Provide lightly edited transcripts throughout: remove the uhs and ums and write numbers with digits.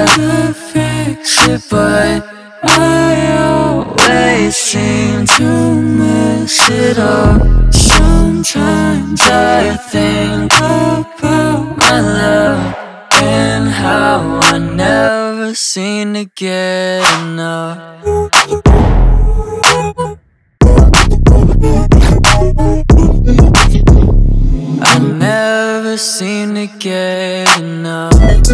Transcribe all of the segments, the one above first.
to fix it, but I always seem to mess it up. Sometimes I think about my love and how I never seem to get enough. I never seem to get enough.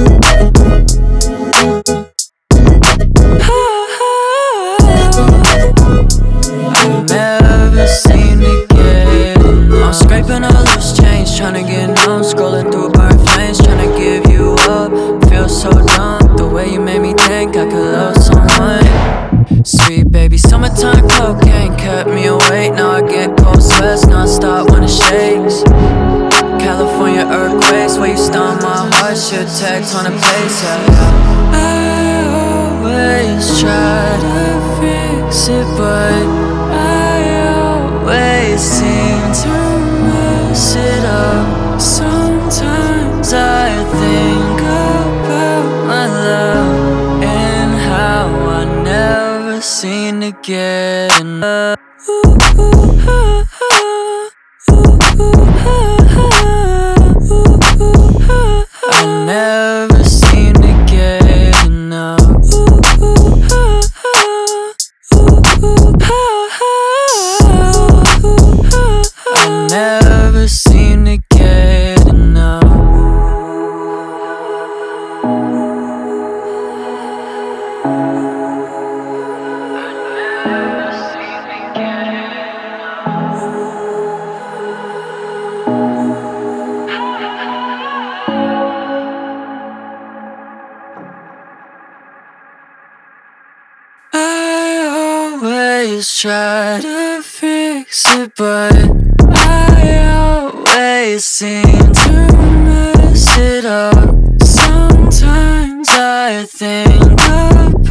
I never seem to get enough. I'm scraping all loose change, tryna get numb. Scrolling through burnt flames, tryna give you up. Feel so dumb, the way you made me think I could love someone. Sweet baby, summertime cocaine kept me awake. Now I get cold sweats non-stop when it shakes. California earthquakes, where you stun my heart. Should text on a place, yeah. I always try to fix it, but I always seem to mess it up. Sometimes I think about my love and how I never seem to get enough. I never seem to get enough. I never seem to get enough. I always try to fix it, but I always seem to mess it up. Sometimes I think about